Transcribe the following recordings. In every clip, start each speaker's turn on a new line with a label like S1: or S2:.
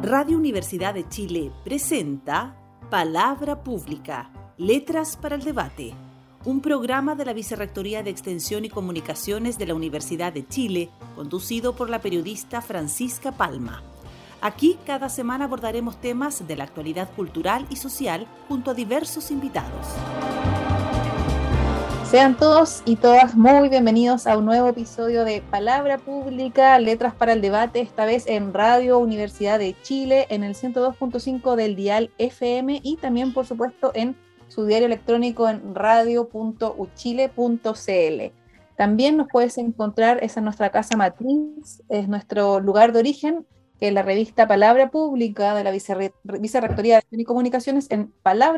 S1: Radio Universidad de Chile presenta Palabra Pública, Letras para el Debate, un programa de la Vicerrectoría de Extensión y Comunicaciones de la Universidad de Chile, conducido por la periodista Francisca Palma. Aquí cada semana abordaremos temas de la actualidad cultural y social junto a diversos invitados.
S2: Sean todos y todas muy bienvenidos a un nuevo episodio de Palabra Pública, Letras para el Debate, esta vez en Radio Universidad de Chile, en el 102.5 del dial FM y también, por supuesto, en su diario electrónico en radio.uchile.cl. También nos puedes encontrar, esa es nuestra casa matriz, es nuestro lugar de origen, que es la revista Palabra Pública de la Vicerrectoría de Extensión y Comunicaciones en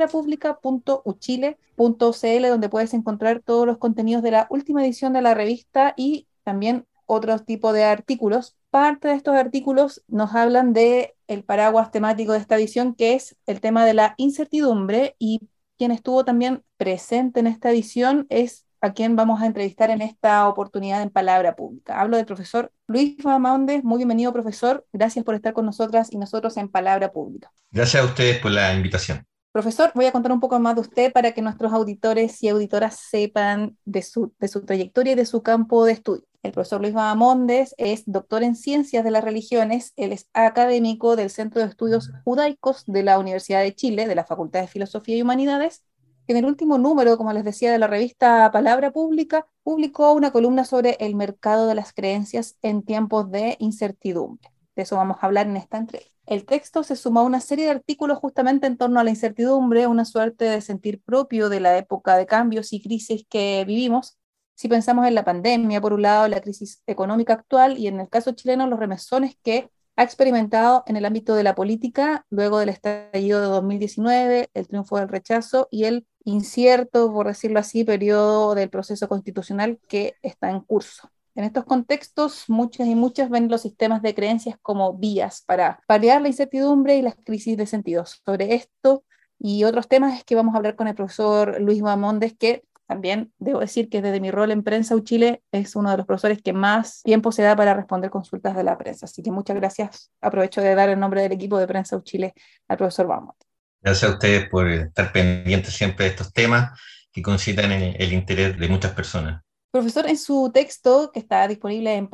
S2: palabrapublica.uchile.cl, donde puedes encontrar todos los contenidos de la última edición de la revista y también otros tipos de artículos. Parte de estos artículos nos hablan de el paraguas temático de esta edición, que es el tema de la incertidumbre, y quien estuvo también presente en esta edición es a quien vamos a entrevistar en esta oportunidad en Palabra Pública. Hablo del profesor Luis Bahamondes. Muy bienvenido, profesor. Gracias por estar con nosotras y nosotros en Palabra Pública.
S3: Gracias a ustedes por la invitación.
S2: Profesor, voy a contar un poco más de usted para que nuestros auditores y auditoras sepan de su trayectoria y de su campo de estudio. El profesor Luis Bahamondes es doctor en Ciencias de las Religiones. Él es académico del Centro de Estudios Judaicos de la Universidad de Chile, de la Facultad de Filosofía y Humanidades. En el último número, como les decía, de la revista Palabra Pública, publicó una columna sobre el mercado de las creencias en tiempos de incertidumbre. De eso vamos a hablar en esta entrega. El texto se suma a una serie de artículos justamente en torno a la incertidumbre, una suerte de sentir propio de la época de cambios y crisis que vivimos. Si pensamos en la pandemia, por un lado, la crisis económica actual, y en el caso chileno, los remesones que ha experimentado en el ámbito de la política luego del estallido de 2019, el triunfo del rechazo y el incierto, por decirlo así, periodo del proceso constitucional que está en curso. En estos contextos, muchas y muchas ven los sistemas de creencias como vías para paliar la incertidumbre y las crisis de sentidos. Sobre esto y otros temas es que vamos a hablar con el profesor Luis Bahamondes, que también debo decir que desde mi rol en Prensa Uchile es uno de los profesores que más tiempo se da para responder consultas de la prensa. Así que muchas gracias. Aprovecho de dar el nombre del equipo de Prensa Uchile al profesor Bahamondes.
S3: Gracias a ustedes por estar pendientes siempre de estos temas que concitan el interés de muchas personas.
S2: Profesor, en su texto, que está disponible en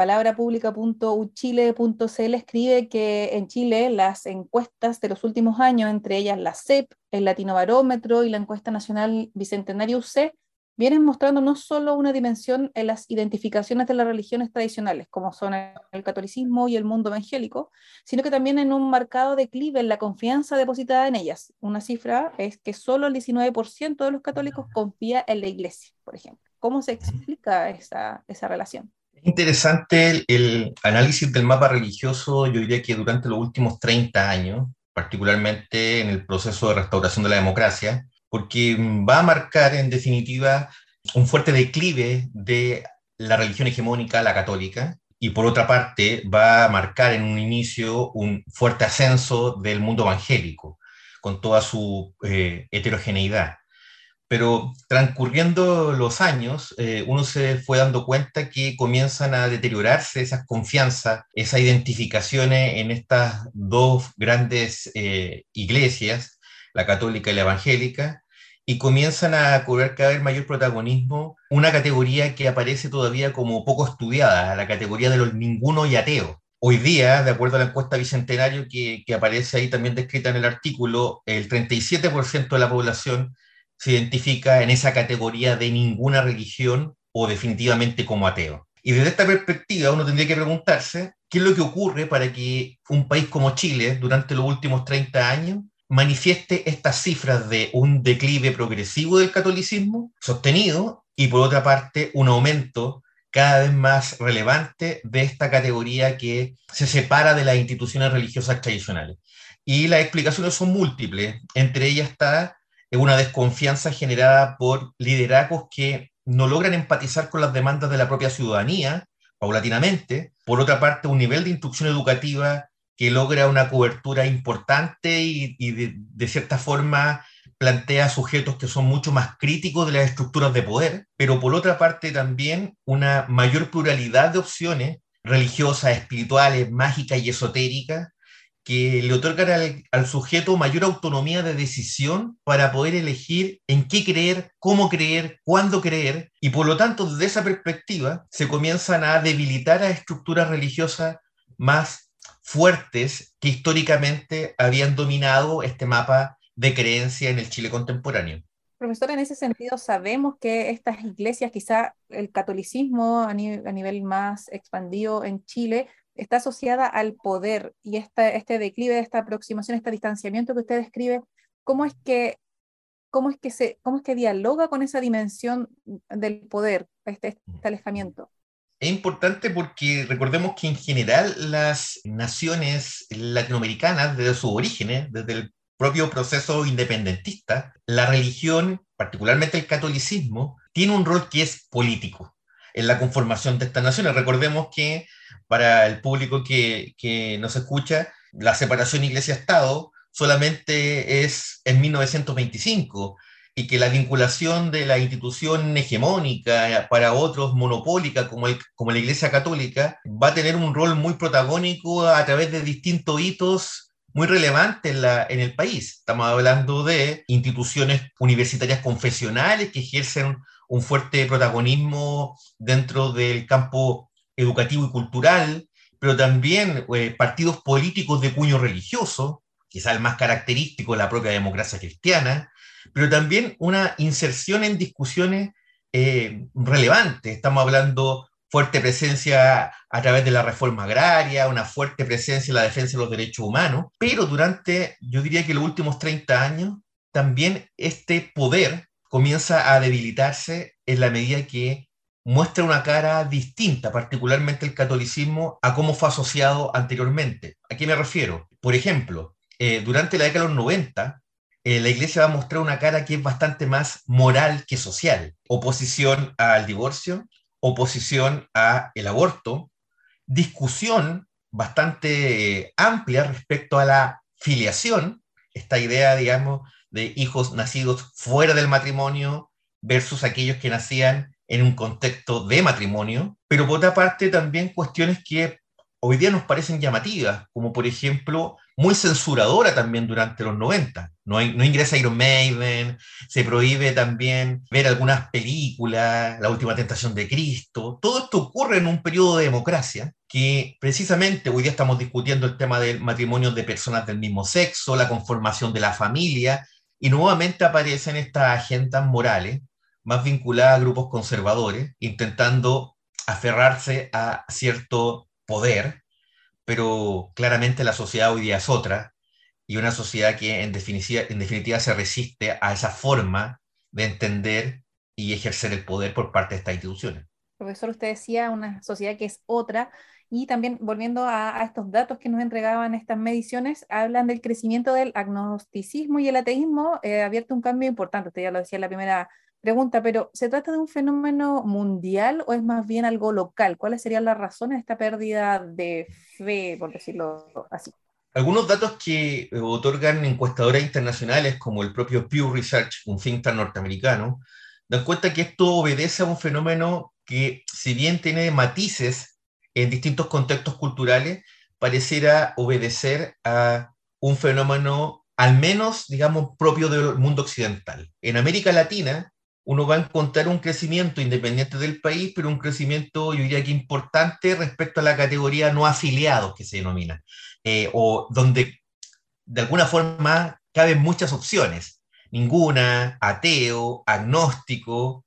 S2: palabrapublica.uchile.cl, escribe que en Chile las encuestas de los últimos años, entre ellas la CEP, el Latinobarómetro y la encuesta nacional Bicentenario UC, vienen mostrando no solo una dimensión en las identificaciones de las religiones tradicionales, como son el catolicismo y el mundo evangélico, sino que también en un marcado declive en la confianza depositada en ellas. Una cifra es que solo el 19% de los católicos confía en la iglesia, por ejemplo. ¿Cómo se explica esa relación?
S3: Es interesante el análisis del mapa religioso, yo diría que durante los últimos 30 años, particularmente en el proceso de restauración de la democracia, porque va a marcar en definitiva un fuerte declive de la religión hegemónica, la católica, y por otra parte va a marcar en un inicio un fuerte ascenso del mundo evangélico, con toda su heterogeneidad. Pero transcurriendo los años, uno se fue dando cuenta que comienzan a deteriorarse esas confianzas, esas identificaciones en estas dos grandes iglesias, la católica y la evangélica, y comienzan a cobrar cada vez mayor protagonismo una categoría que aparece todavía como poco estudiada, la categoría de los ninguno y ateo. Hoy día, de acuerdo a la encuesta Bicentenario que aparece ahí también descrita en el artículo, el 37% de la población se identifica en esa categoría de ninguna religión o definitivamente como ateo. Y desde esta perspectiva uno tendría que preguntarse qué es lo que ocurre para que un país como Chile durante los últimos 30 años manifieste estas cifras de un declive progresivo del catolicismo sostenido y por otra parte un aumento cada vez más relevante de esta categoría que se separa de las instituciones religiosas tradicionales. Y las explicaciones son múltiples, entre ellas está una desconfianza generada por liderazgos que no logran empatizar con las demandas de la propia ciudadanía, paulatinamente. Por otra parte, un nivel de instrucción educativa que logra una cobertura importante y de cierta forma plantea sujetos que son mucho más críticos de las estructuras de poder, pero por otra parte también una mayor pluralidad de opciones religiosas, espirituales, mágicas y esotéricas que le otorgan al sujeto mayor autonomía de decisión para poder elegir en qué creer, cómo creer, cuándo creer, y por lo tanto, desde esa perspectiva, se comienzan a debilitar a estructuras religiosas más fuertes que históricamente habían dominado este mapa de creencia en el Chile contemporáneo.
S2: Profesor, en ese sentido sabemos que estas iglesias, quizá el catolicismo a nivel más expandido en Chile, está asociada al poder, y este declive, esta aproximación, este distanciamiento que usted describe, ¿cómo es que dialoga con esa dimensión del poder, este alejamiento?
S3: Es importante porque recordemos que en general las naciones latinoamericanas, desde sus orígenes, desde el propio proceso independentista, la religión, particularmente el catolicismo, tiene un rol que es político en la conformación de estas naciones. Recordemos que para el público que nos escucha, la separación iglesia-estado solamente es en 1925, y que la vinculación de la institución hegemónica para otros monopólica como la Iglesia Católica va a tener un rol muy protagónico a través de distintos hitos muy relevantes en el país. Estamos hablando de instituciones universitarias confesionales que ejercen un fuerte protagonismo dentro del campo educativo y cultural, pero también partidos políticos de cuño religioso, quizá el más característico de la propia democracia cristiana, pero también una inserción en discusiones relevantes. Estamos hablando fuerte presencia a través de la reforma agraria, una fuerte presencia en la defensa de los derechos humanos, pero durante, yo diría que los últimos 30 años, también este poder comienza a debilitarse en la medida que muestra una cara distinta, particularmente el catolicismo, a cómo fue asociado anteriormente. ¿A qué me refiero? Por ejemplo, durante la década de los 90, la Iglesia va a mostrar una cara que es bastante más moral que social. Oposición al divorcio, oposición al aborto, discusión bastante amplia respecto a la filiación, esta idea, digamos, de hijos nacidos fuera del matrimonio versus aquellos que nacían en un contexto de matrimonio, pero por otra parte también cuestiones que hoy día nos parecen llamativas, como por ejemplo, muy censuradora también durante los 90. No ingresa Iron Maiden, se prohíbe también ver algunas películas, La Última Tentación de Cristo. Todo esto ocurre en un periodo de democracia que precisamente hoy día estamos discutiendo el tema del matrimonio de personas del mismo sexo, la conformación de la familia, y nuevamente aparecen estas agendas morales más vinculadas a grupos conservadores, intentando aferrarse a cierto poder, pero claramente la sociedad hoy día es otra, y una sociedad que en definitiva se resiste a esa forma de entender y ejercer el poder por parte de estas instituciones.
S2: Profesor, usted decía una sociedad que es otra, y también volviendo a estos datos que nos entregaban estas mediciones, hablan del crecimiento del agnosticismo y el ateísmo, ha abierto un cambio importante. Usted ya lo decía en la primera pregunta, pero ¿se trata de un fenómeno mundial o es más bien algo local? ¿Cuáles serían las razones de esta pérdida de fe, por decirlo así?
S3: Algunos datos que otorgan encuestadoras internacionales como el propio Pew Research, un think tank norteamericano, dan cuenta que esto obedece a un fenómeno que, si bien tiene matices en distintos contextos culturales, pareciera obedecer a un fenómeno al menos, digamos, propio del mundo occidental. En América Latina, uno va a encontrar un crecimiento independiente del país, pero un crecimiento, yo diría que importante respecto a la categoría no afiliados que se denomina, o donde de alguna forma caben muchas opciones, ninguna, ateo, agnóstico,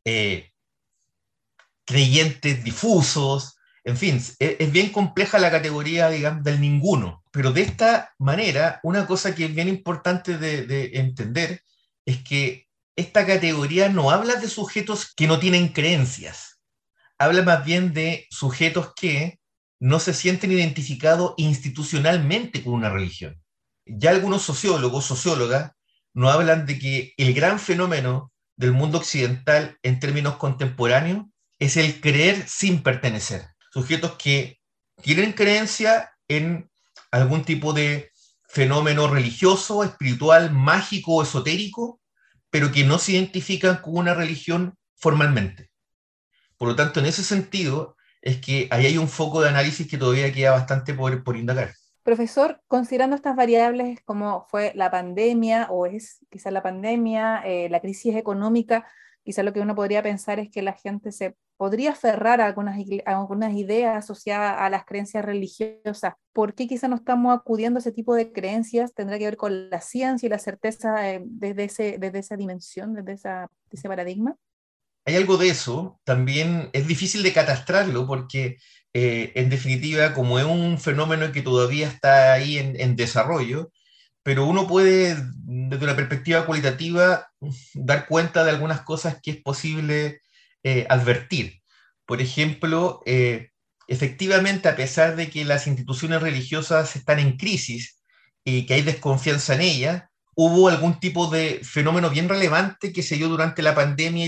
S3: creyentes difusos, en fin, es bien compleja la categoría, digamos, del ninguno, pero de esta manera, una cosa que es bien importante de entender es que esta categoría no habla de sujetos que no tienen creencias, habla más bien de sujetos que no se sienten identificados institucionalmente con una religión. Ya algunos sociólogos, sociólogas, nos hablan de que el gran fenómeno del mundo occidental en términos contemporáneos es el creer sin pertenecer. Sujetos que tienen creencia en algún tipo de fenómeno religioso, espiritual, mágico o esotérico, pero que no se identifican con una religión formalmente. Por lo tanto, en ese sentido, es que ahí hay un foco de análisis que todavía queda bastante por indagar.
S2: Profesor, considerando estas variables como fue la pandemia, o es quizás la pandemia, la crisis económica, quizás lo que uno podría pensar es que la gente se podría aferrar a algunas ideas asociadas a las creencias religiosas. ¿Por qué quizás no estamos acudiendo a ese tipo de creencias? ¿Tendrá que ver con la ciencia y la certeza desde esa dimensión, desde ese paradigma?
S3: Hay algo de eso. También es difícil de catastrarlo porque, en definitiva, como es un fenómeno que todavía está ahí en desarrollo, pero uno puede, desde una perspectiva cualitativa, dar cuenta de algunas cosas que es posible advertir. Por ejemplo, efectivamente, a pesar de que las instituciones religiosas están en crisis y que hay desconfianza en ellas, hubo algún tipo de fenómeno bien relevante que se dio durante la pandemia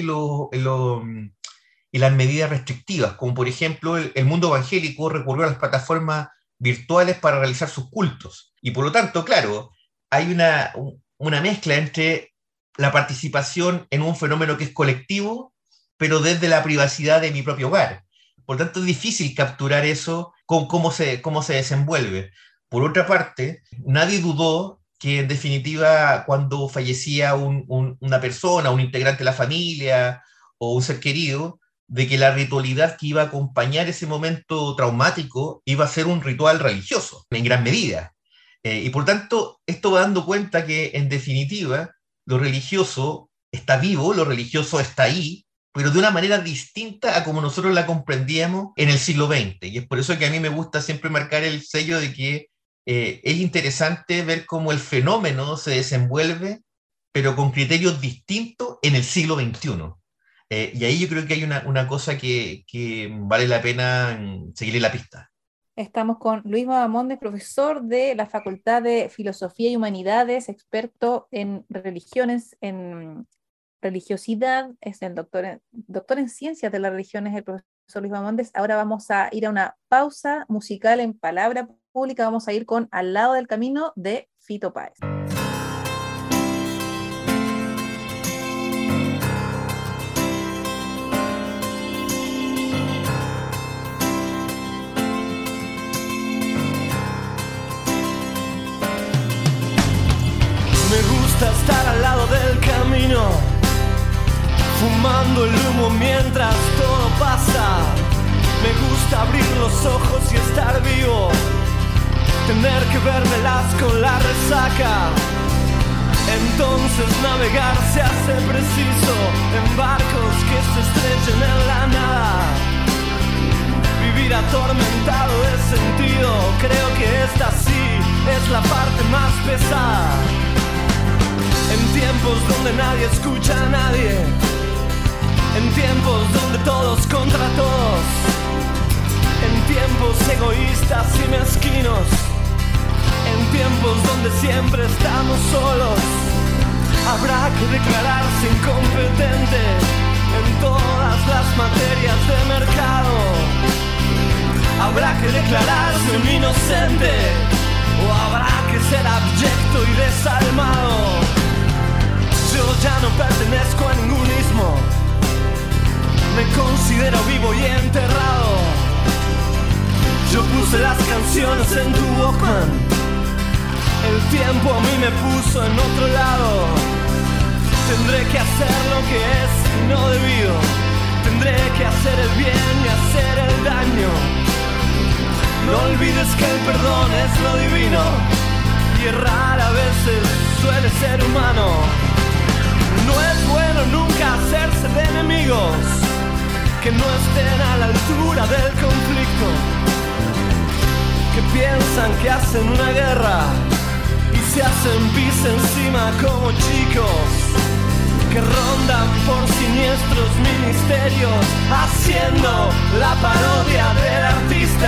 S3: y las medidas restrictivas, como por ejemplo el mundo evangélico recurrió a las plataformas virtuales para realizar sus cultos. Y por lo tanto, claro, hay una mezcla entre la participación en un fenómeno que es colectivo, pero desde la privacidad de mi propio hogar. Por lo tanto, es difícil capturar eso, cómo se desenvuelve. Por otra parte, nadie dudó que en definitiva cuando fallecía una persona, un integrante de la familia o un ser querido, de que la ritualidad que iba a acompañar ese momento traumático iba a ser un ritual religioso, en gran medida. Y por tanto, esto va dando cuenta que en definitiva lo religioso está vivo, lo religioso está ahí, pero de una manera distinta a como nosotros la comprendíamos en el siglo XX. Y es por eso que a mí me gusta siempre marcar el sello de que es interesante ver cómo el fenómeno se desenvuelve, pero con criterios distintos en el siglo XXI. Y ahí yo creo que hay una cosa que vale la pena seguirle la pista.
S2: Estamos con Luis Bahamondes, profesor de la Facultad de Filosofía y Humanidades, experto en religiones, en religiosidad, es el doctor en ciencias de las religiones, el profesor Luis Bahamondes. Ahora vamos a ir a una pausa musical en Palabra Pública. Vamos a ir con Al lado del camino de Fito Páez.
S4: Me gusta estar al lado del camino, fumando el humo mientras todo pasa. Me gusta abrir los ojos y estar vivo, tener que vérmelas con la resaca. Entonces navegar se hace preciso en barcos que se estrechen en la nada. Vivir atormentado de sentido, creo que esta sí es la parte más pesada. En tiempos donde nadie escucha a nadie, en tiempos donde todos contra todos, en tiempos egoístas y mezquinos, en tiempos donde siempre estamos solos, habrá que declararse incompetente en todas las materias de mercado. Habrá que declararse un inocente, o habrá que ser abyecto y desalmado. Yo ya no pertenezco a ningún ismo, me considero vivo y enterrado. Yo puse las canciones en tu Walkman, el tiempo a mí me puso en otro lado. Tendré que hacer lo que es no debido, tendré que hacer el bien y hacer el daño. No olvides que el perdón es lo divino, y errar a veces suele ser humano. No es bueno nunca hacerse de enemigos que no estén a la altura del conflicto, que piensan que hacen una guerra y se hacen pis encima como chicos, que rondan por siniestros ministerios haciendo la parodia del artista,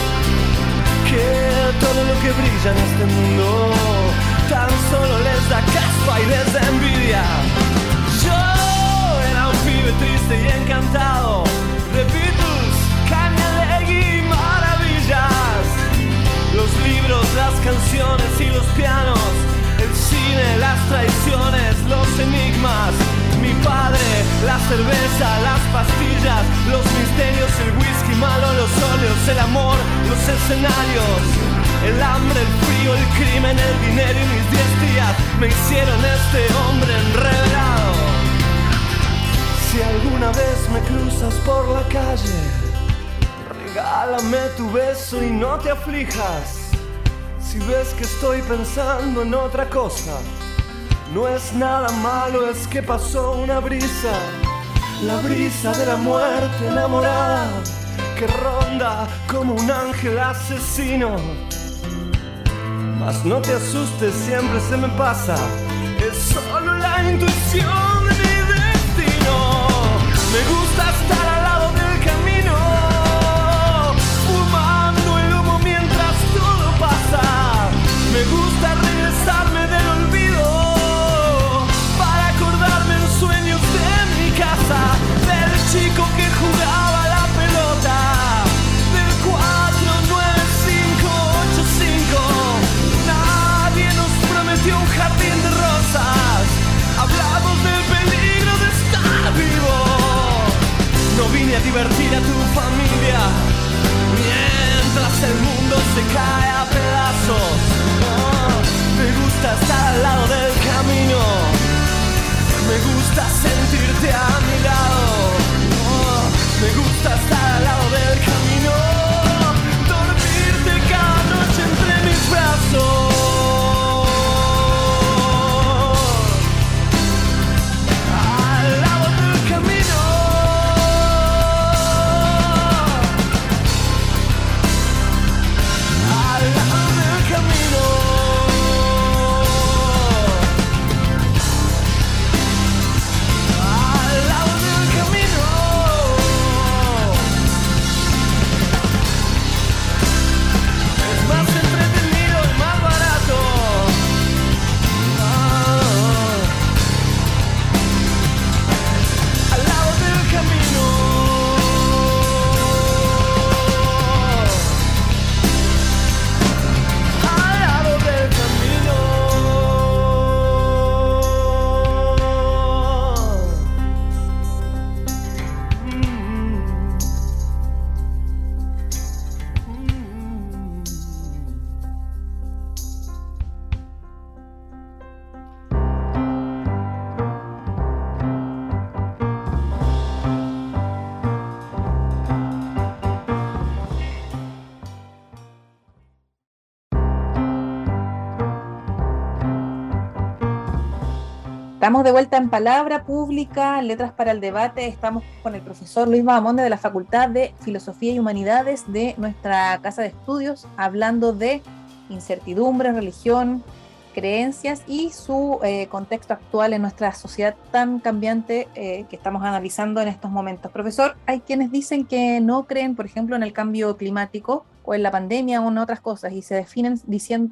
S4: que todo lo que brilla en este mundo tan solo les da caspa y les da envidia. Yo era un pibe triste y encantado de Beatles, Cañalegui y maravillas. Los libros, las canciones y los pianos, el cine, las traiciones, los enigmas. Mi padre, la cerveza, las pastillas, los misterios, el whisky malo, los óleos, el amor, los escenarios. El hambre, el frío, el crimen, el dinero y mis 10 días me hicieron este hombre enredado. Si alguna vez me cruzas por la calle, regálame tu beso y no te aflijas. Si ves que estoy pensando en otra cosa, no es nada malo, es que pasó una brisa, la brisa de la muerte enamorada, que ronda como un ángel asesino. Mas no te asustes, siempre se me pasa, es solo la intuición de mi destino. Me gusta estar al lado del camino, fumando el humo mientras todo pasa. Me gusta regresarme del olvido para acordarme en sueños de mi casa, del chico que jugaba la pelota, del 49585. Nadie nos prometió un jardín de rosas, hablamos del peligro de estar vivo. No vine a divertir a tu familia mientras el mundo se cae a pedazos. Oh, me gusta estar al lado del camino, me gusta sentirte a mi lado. Oh, me gusta estar al lado del camino, dormirte cada noche entre mis brazos. Al lado del camino, al lado del camino. Al lado del camino. Es más entretenido y más barato. Al lado del camino. Al lado del camino.
S2: Estamos de vuelta en Palabra Pública, Letras para el Debate. Estamos con el profesor Luis Bahamonde de la Facultad de Filosofía y Humanidades de nuestra Casa de Estudios, hablando de incertidumbre, religión, creencias y su contexto actual en nuestra sociedad tan cambiante que estamos analizando en estos momentos. Profesor, hay quienes dicen que no creen, por ejemplo, en el cambio climático o en la pandemia o en otras cosas y se defienden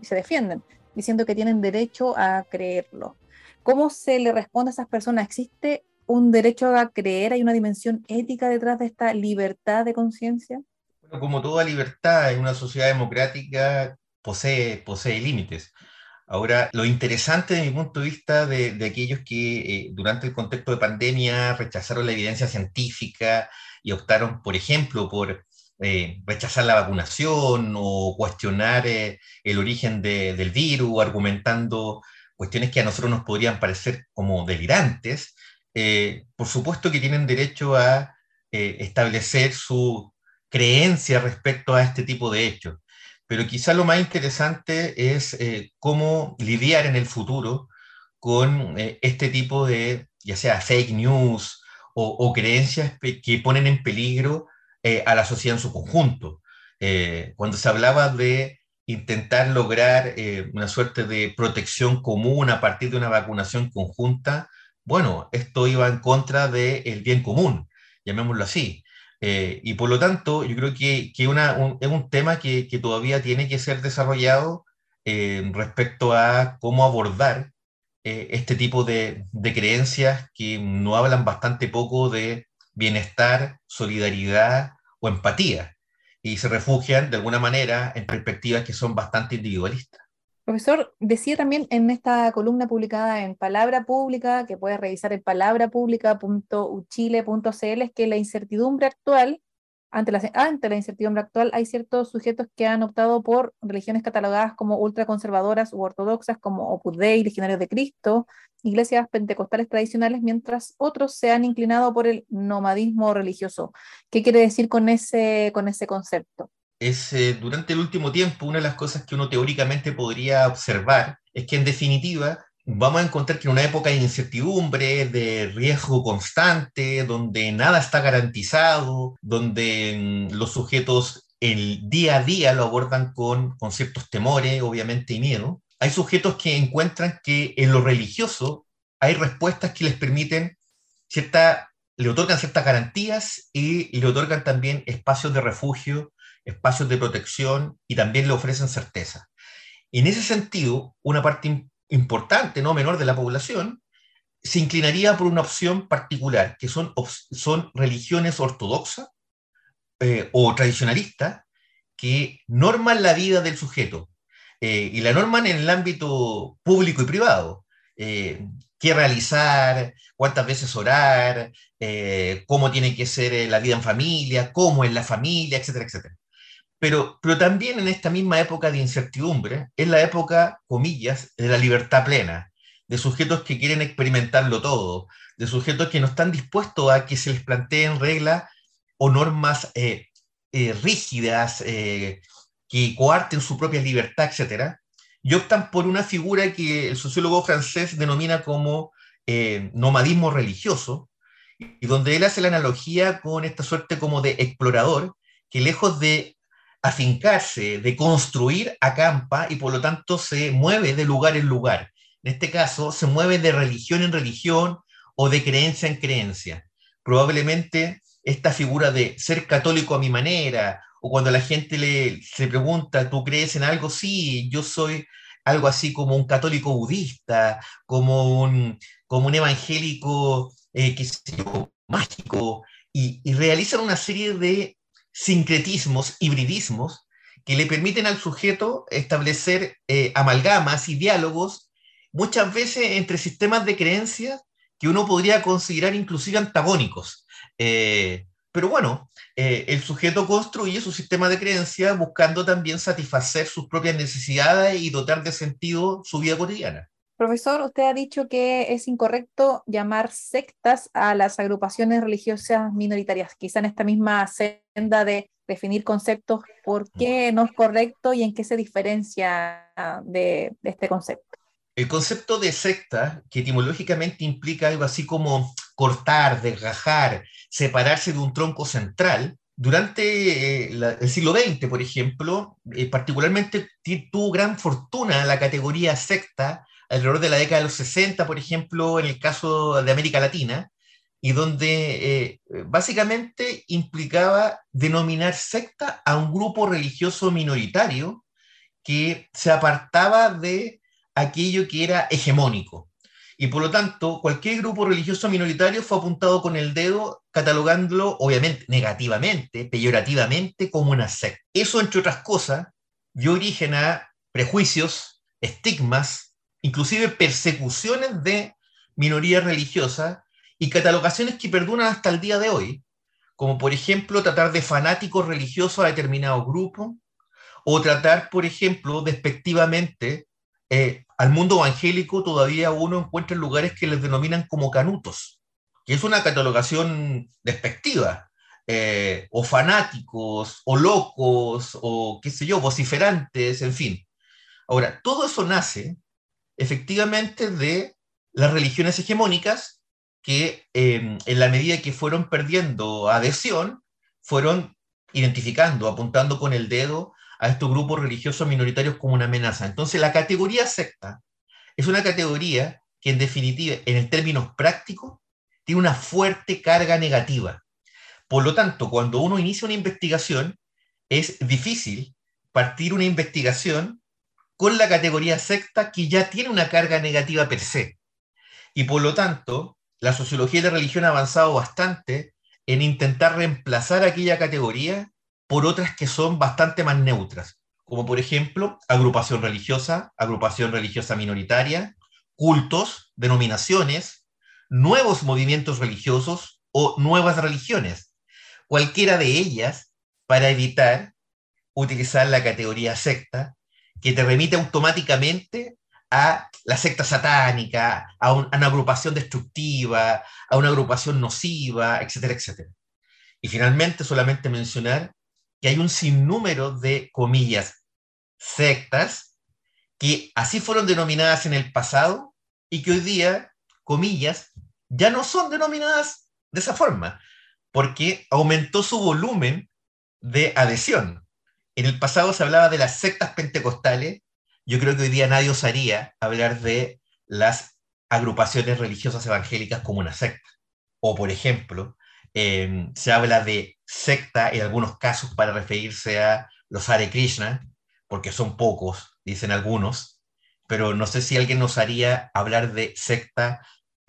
S2: diciendo que tienen derecho a creerlo. ¿Cómo se le responde a esas personas? ¿Existe un derecho a creer? ¿Hay una dimensión ética detrás de esta libertad de conciencia?
S3: Bueno, como toda libertad en una sociedad democrática posee límites. Ahora, lo interesante de mi punto de vista de aquellos que durante el contexto de pandemia rechazaron la evidencia científica y optaron, por ejemplo, por rechazar la vacunación o cuestionar el origen del virus, argumentando cuestiones que a nosotros nos podrían parecer como delirantes, por supuesto que tienen derecho a establecer su creencia respecto a este tipo de hechos. Pero quizá lo más interesante es cómo lidiar en el futuro con este tipo de, ya sea fake news o creencias que ponen en peligro a la sociedad en su conjunto. Cuando se hablaba de intentar lograr una suerte de protección común a partir de una vacunación conjunta, bueno, esto iba en contra del bien común, llamémoslo así. Y por lo tanto, yo creo que es un tema que todavía tiene que ser desarrollado respecto a cómo abordar este tipo de creencias que nos hablan bastante poco de bienestar, solidaridad o empatía, y se refugian de alguna manera en perspectivas que son bastante individualistas.
S2: Profesor, decía también en esta columna publicada en Palabra Pública, que puedes revisar en palabrapublica.uchile.cl, es que la incertidumbre actual ante la incertidumbre actual, hay ciertos sujetos que han optado por religiones catalogadas como ultraconservadoras u ortodoxas, como Opus Dei, Legionarios de Cristo, iglesias pentecostales tradicionales, mientras otros se han inclinado por el nomadismo religioso. ¿Qué quiere decir con ese concepto?
S3: Durante el último tiempo, una de las cosas que uno teóricamente podría observar es que en definitiva vamos a encontrar que en una época de incertidumbre, de riesgo constante, donde nada está garantizado, donde los sujetos el día a día lo abordan con ciertos temores, obviamente, y miedo, hay sujetos que encuentran que en lo religioso hay respuestas que les permiten le otorgan ciertas garantías y le otorgan también espacios de refugio, espacios de protección y también le ofrecen certeza. En ese sentido, una parte importante, no menor de la población, se inclinaría por una opción particular, que son religiones ortodoxas o tradicionalistas que norman la vida del sujeto y la norman en el ámbito público y privado. Qué realizar, cuántas veces orar, cómo tiene que ser la vida en familia, cómo es la familia, etcétera, etcétera. Pero también en esta misma época de incertidumbre, es la época, comillas, de la libertad plena, de sujetos que quieren experimentarlo todo, de sujetos que no están dispuestos a que se les planteen reglas o normas rígidas, que coarten su propia libertad, etc. Y optan por una figura que el sociólogo francés denomina como nomadismo religioso, y donde él hace la analogía con esta suerte como de explorador, que lejos de afincarse, de construir, acampa y por lo tanto se mueve de lugar en lugar. En este caso, se mueve de religión en religión o de creencia en creencia. Probablemente esta figura de ser católico a mi manera, o cuando la gente se pregunta, ¿tú crees en algo? Sí, yo soy algo así como un católico budista, como un evangélico, qué sé yo, mágico, y realizan una serie de sincretismos, hibridismos, que le permiten al sujeto establecer amalgamas y diálogos, muchas veces entre sistemas de creencias que uno podría considerar inclusive antagónicos. Pero bueno, el sujeto construye su sistema de creencias buscando también satisfacer sus propias necesidades y dotar de sentido su vida cotidiana.
S2: Profesor, usted ha dicho que es incorrecto llamar sectas a las agrupaciones religiosas minoritarias, quizá en esta misma senda de definir conceptos. ¿Por qué no es correcto y en qué se diferencia de este concepto?
S3: El concepto de secta, que etimológicamente implica algo así como cortar, desgajar, separarse de un tronco central, durante el siglo XX, por ejemplo, particularmente tuvo gran fortuna la categoría secta alrededor de la década de los 60, por ejemplo, en el caso de América Latina, y donde básicamente implicaba denominar secta a un grupo religioso minoritario que se apartaba de aquello que era hegemónico. Y por lo tanto, cualquier grupo religioso minoritario fue apuntado con el dedo, catalogándolo, obviamente, negativamente, peyorativamente, como una secta. Eso, entre otras cosas, dio origen a prejuicios, estigmas, inclusive persecuciones de minorías religiosas y catalogaciones que perduran hasta el día de hoy, como por ejemplo tratar de fanáticos religiosos a determinados grupos, o tratar, por ejemplo, despectivamente al mundo evangélico. Todavía uno encuentra lugares que les denominan como canutos, que es una catalogación despectiva, o fanáticos, o locos, o qué sé yo, vociferantes, en fin. Ahora, todo eso nace efectivamente de las religiones hegemónicas que en la medida que fueron perdiendo adhesión, fueron identificando, apuntando con el dedo a estos grupos religiosos minoritarios como una amenaza. Entonces, la categoría secta es una categoría que, en definitiva, en términos prácticos, tiene una fuerte carga negativa. Por lo tanto, cuando uno inicia una investigación, es difícil partir una investigación con la categoría secta, que ya tiene una carga negativa per se. Y por lo tanto, la sociología de la religión ha avanzado bastante en intentar reemplazar aquella categoría por otras que son bastante más neutras, como por ejemplo agrupación religiosa minoritaria, cultos, denominaciones, nuevos movimientos religiosos o nuevas religiones. cualquiera de ellas para evitar utilizar la categoría secta, que te remite automáticamente a la secta satánica, a una agrupación destructiva, a una agrupación nociva, etcétera, etcétera. Y finalmente solamente mencionar que hay un sinnúmero de, comillas, sectas que así fueron denominadas en el pasado y que hoy día, comillas, ya no son denominadas de esa forma, porque aumentó su volumen de adhesión. En el pasado se hablaba de las sectas pentecostales. Yo creo que hoy día nadie osaría hablar de las agrupaciones religiosas evangélicas como una secta. O, por ejemplo, se habla de secta en algunos casos para referirse a los Hare Krishna, porque son pocos, dicen algunos, pero no sé si alguien osaría hablar de secta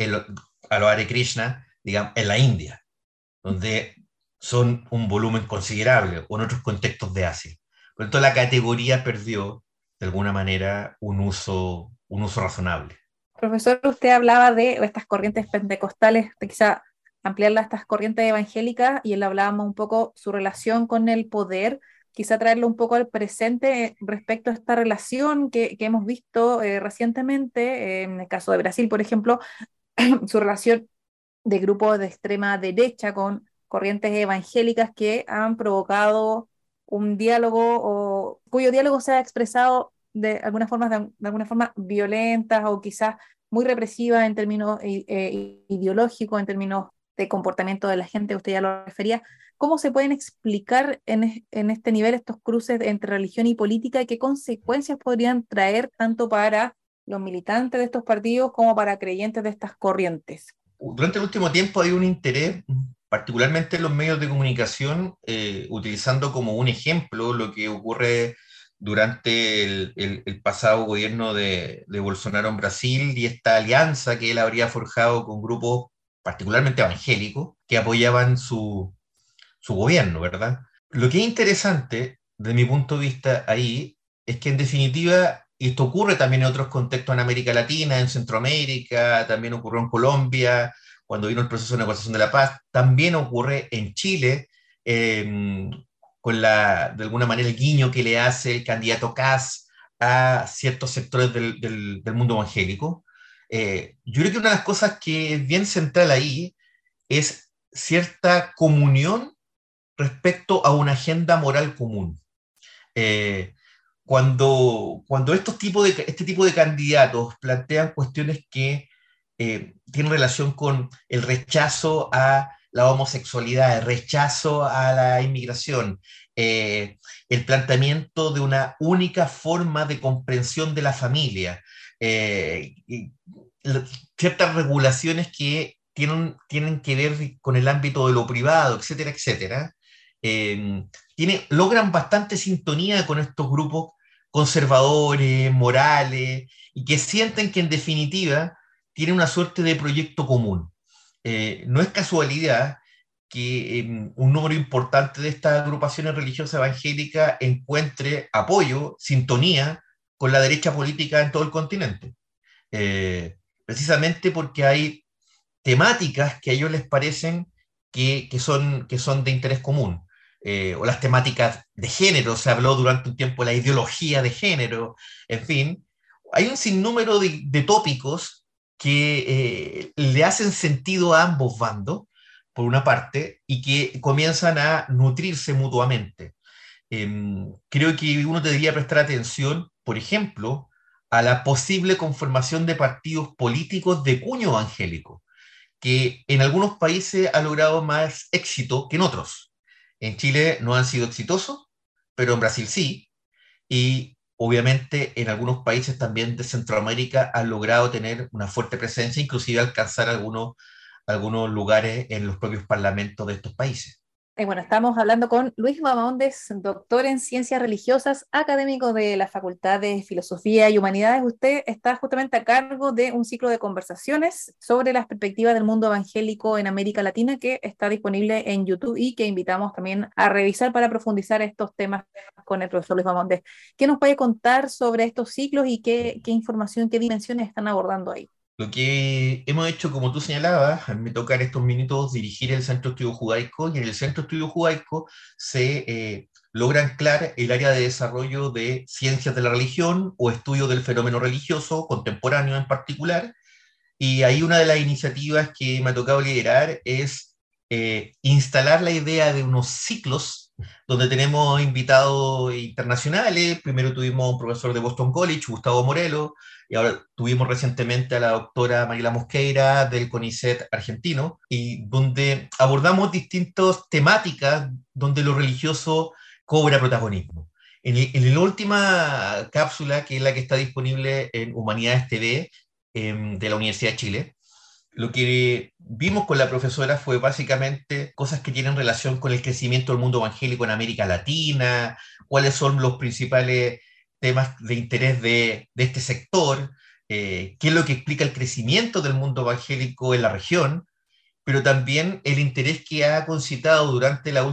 S3: a los Hare Krishna, digamos, en la India, donde son un volumen considerable, o en otros contextos de Asia. Por lo tanto, la categoría perdió, de alguna manera, un uso razonable.
S2: Profesor, usted hablaba de estas corrientes pentecostales, de quizá ampliarla a estas corrientes evangélicas, y él hablábamos un poco su relación con el poder, quizá traerlo un poco al presente respecto a esta relación que hemos visto recientemente, en el caso de Brasil, por ejemplo, su relación de grupos de extrema derecha con corrientes evangélicas que han provocado un diálogo o cuyo diálogo se ha expresado de alguna forma violentas o quizás muy represivas en términos ideológicos, en términos de comportamiento de la gente, usted ya lo refería. ¿Cómo se pueden explicar en este nivel estos cruces entre religión y política y qué consecuencias podrían traer tanto para los militantes de estos partidos como para creyentes de estas corrientes?
S3: Durante el último tiempo hay un interés, particularmente en los medios de comunicación, utilizando como un ejemplo lo que ocurre durante el pasado gobierno de Bolsonaro en Brasil y esta alianza que él habría forjado con grupos particularmente evangélicos que apoyaban su gobierno, ¿verdad? Lo que es interesante, de mi punto de vista ahí, es que en definitiva, y esto ocurre también en otros contextos en América Latina, en Centroamérica, también ocurrió en Colombia, cuando vino el proceso de negociación de la paz, también ocurre en Chile, con de alguna manera el guiño que le hace el candidato Kast a ciertos sectores del mundo evangélico. Yo creo que una de las cosas que es bien central ahí es cierta comunión respecto a una agenda moral común. Cuando este tipo de candidatos plantean cuestiones que tienen relación con el rechazo a la homosexualidad, el rechazo a la inmigración, el planteamiento de una única forma de comprensión de la familia, ciertas regulaciones que tienen que ver con el ámbito de lo privado, etcétera, etcétera, logran bastante sintonía con estos grupos conservadores, morales, y que sienten que en definitiva tienen una suerte de proyecto común. No es casualidad que un número importante de estas agrupaciones religiosas evangélicas encuentre apoyo, sintonía con la derecha política en todo el continente. Precisamente porque hay temáticas que a ellos les parecen que son de interés común. O las temáticas de género, se habló durante un tiempo de la ideología de género, en fin, hay un sinnúmero de tópicos que le hacen sentido a ambos bandos, por una parte, y que comienzan a nutrirse mutuamente. Creo que uno debería prestar atención, por ejemplo, a la posible conformación de partidos políticos de cuño evangélico, que en algunos países ha logrado más éxito que en otros. En Chile no han sido exitosos, pero en Brasil sí, y obviamente en algunos países también de Centroamérica han logrado tener una fuerte presencia, inclusive alcanzar algunos lugares en los propios parlamentos de estos países.
S2: Bueno, estamos hablando con Luis Bahamondes, doctor en Ciencias Religiosas, académico de la Facultad de Filosofía y Humanidades. Usted está justamente a cargo de un ciclo de conversaciones sobre las perspectivas del mundo evangélico en América Latina que está disponible en YouTube y que invitamos también a revisar para profundizar estos temas con el profesor Luis Bahamondes. ¿Qué nos puede contar sobre estos ciclos y qué información, qué dimensiones están abordando ahí?
S3: Lo que hemos hecho, como tú señalabas, me toca en estos minutos dirigir el Centro de Estudio Judaico, y en el Centro de Estudio Judaico se logra anclar el área de desarrollo de ciencias de la religión o estudio del fenómeno religioso, contemporáneo en particular, y ahí una de las iniciativas que me ha tocado liderar es instalar la idea de unos ciclos donde tenemos invitados internacionales. Primero tuvimos a un profesor de Boston College, Gustavo Morelo, y ahora tuvimos recientemente a la doctora Mariela Mosqueira del CONICET argentino, y donde abordamos distintas temáticas donde lo religioso cobra protagonismo. En la última cápsula, que es la que está disponible en Humanidades TV de la Universidad de Chile, lo que vimos con la profesora fue básicamente cosas que tienen relación con el crecimiento del mundo evangélico en América Latina, cuáles son los principales temas de interés de este sector, qué es lo que explica el crecimiento del mundo evangélico en la región, pero también el interés que ha concitado durante los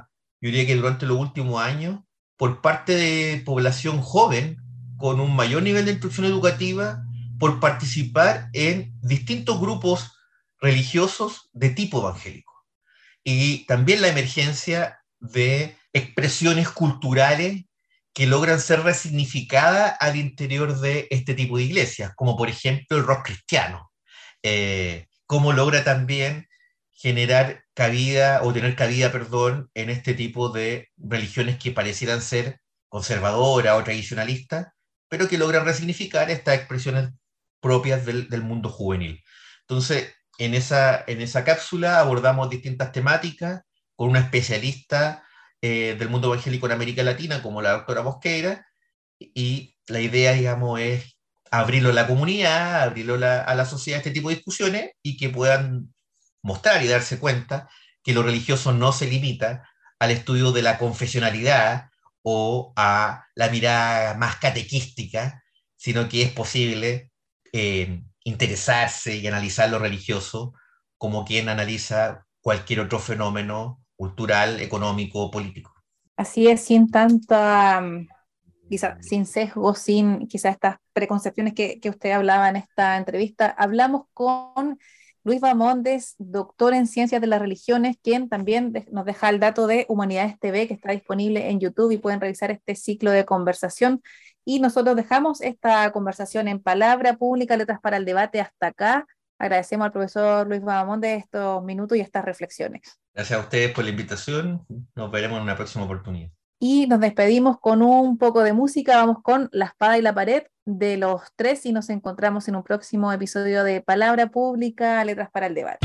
S3: últimos años por parte de población joven con un mayor nivel de instrucción educativa, por participar en distintos grupos religiosos de tipo evangélico. Y también la emergencia de expresiones culturales que logran ser resignificadas al interior de este tipo de iglesias, como por ejemplo el rock cristiano, cómo logra también generar cabida, o tener cabida, perdón, en este tipo de religiones que parecieran ser conservadoras o tradicionalistas, pero que logran resignificar estas expresiones propias del mundo juvenil. Entonces, en esa cápsula abordamos distintas temáticas con una especialista del mundo evangélico en América Latina, como la doctora Mosqueira, y la idea, digamos, es abrirlo a la comunidad, abrirlo a la sociedad, este tipo de discusiones, y que puedan mostrar y darse cuenta que lo religioso no se limita al estudio de la confesionalidad o a la mirada más catequística, sino que es posible interesarse y analizar lo religioso como quien analiza cualquier otro fenómeno cultural, económico, político.
S2: Así es, sin tanta, quizá, sin sesgo, sin quizás estas preconcepciones que usted hablaba en esta entrevista. Hablamos con Luis Bahamondes, doctor en Ciencias de las Religiones, quien también nos deja el dato de Humanidades TV, que está disponible en YouTube, y pueden revisar este ciclo de conversación. Y nosotros dejamos esta conversación en Palabra Pública, Letras para el Debate, hasta acá. Agradecemos al profesor Luis Bahamondes estos minutos y estas reflexiones.
S3: Gracias a ustedes por la invitación. Nos veremos en una próxima oportunidad.
S2: Y nos despedimos con un poco de música. Vamos con La Espada y la Pared de Los Tres, y nos encontramos en un próximo episodio de Palabra Pública, Letras para el Debate.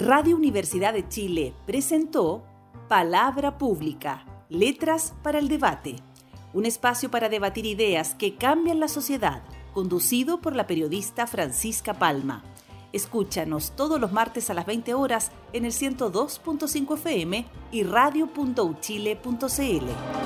S1: Radio Universidad de Chile presentó Palabra Pública, Letras para el Debate, un espacio para debatir ideas que cambian la sociedad, conducido por la periodista Francisca Palma. Escúchanos todos los martes a las 20 horas en el 102.5 FM y radio.uchile.cl.